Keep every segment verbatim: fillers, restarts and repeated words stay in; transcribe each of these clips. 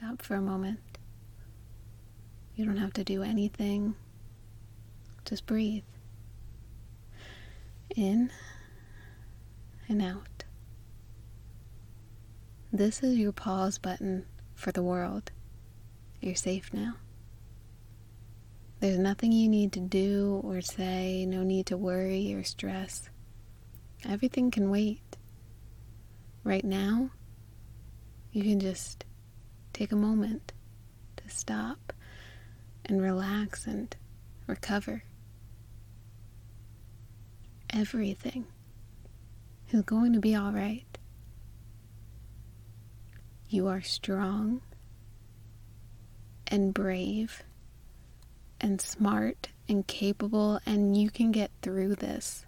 stop for a moment. You don't have to do anything. Just breathe. In and out. This is your pause button for the world. You're safe now. There's nothing you need to do or say, no need to worry or stress. Everything can wait. Right now, you can just take a moment to stop and relax and recover. Everything is going to be all right. You are strong and brave and smart and capable, and you can get through this.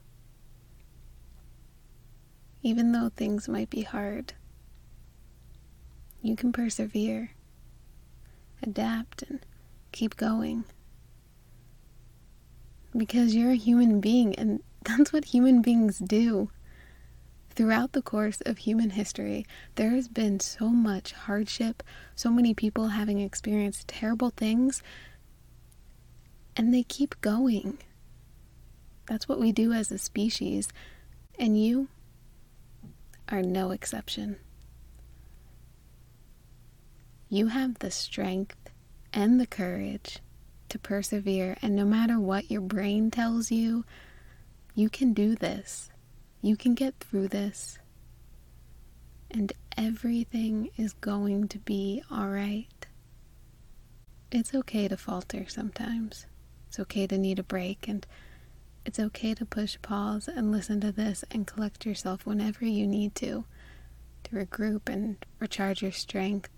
Even though things might be hard, you can persevere, adapt, and keep going. Because you're a human being, and that's what human beings do. Throughout the course of human history, there has been so much hardship, so many people having experienced terrible things, and they keep going. That's what we do as a species, and you are no exception. You have the strength and the courage to persevere, and no matter what your brain tells you, you can do this. You can get through this, and everything is going to be all right. It's okay to falter sometimes. It's okay to need a break, and it's okay to push pause and listen to this and collect yourself whenever you need to, to regroup and recharge your strength.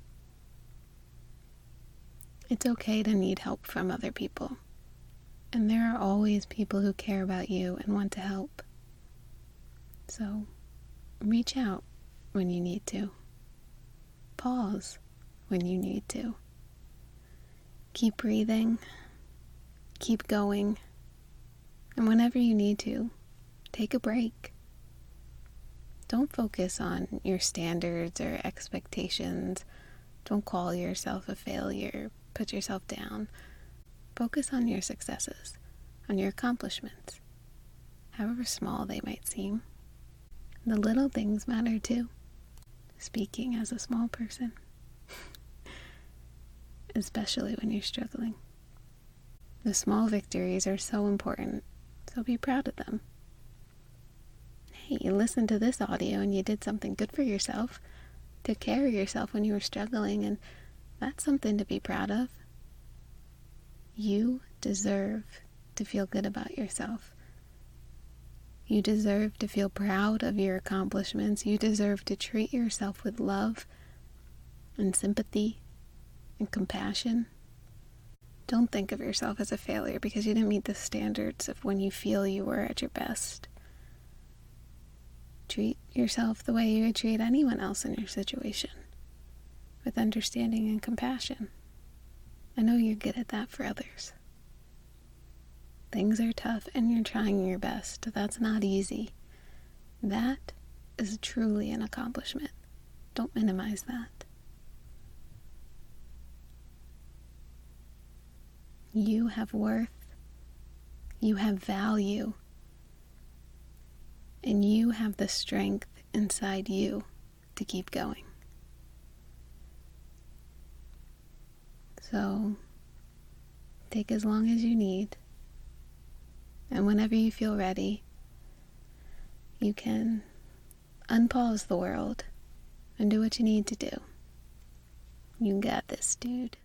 It's okay to need help from other people, and there are always people who care about you and want to help. So, reach out when you need to. Pause when you need to. Keep breathing. Keep going. And whenever you need to, take a break. Don't focus on your standards or expectations. Don't call yourself a failure. Put yourself down. Focus on your successes, on your accomplishments, however small they might seem. The little things matter too, speaking as a small person, especially when you're struggling. The small victories are so important, so be proud of them. Hey, you listened to this audio and you did something good for yourself, took care of yourself when you were struggling, and that's something to be proud of. You deserve to feel good about yourself. You deserve to feel proud of your accomplishments. You deserve to treat yourself with love and sympathy and compassion. Don't think of yourself as a failure because you didn't meet the standards of when you feel you were at your best. Treat yourself the way you would treat anyone else in your situation, with understanding and compassion. I know you're good at that for others. Things are tough and you're trying your best. That's not easy. That is truly an accomplishment. Don't minimize that. You have worth. You have value. And you have the strength inside you to keep going. So, take as long as you need. And whenever you feel ready, you can unpause the world and do what you need to do. You got this, dude.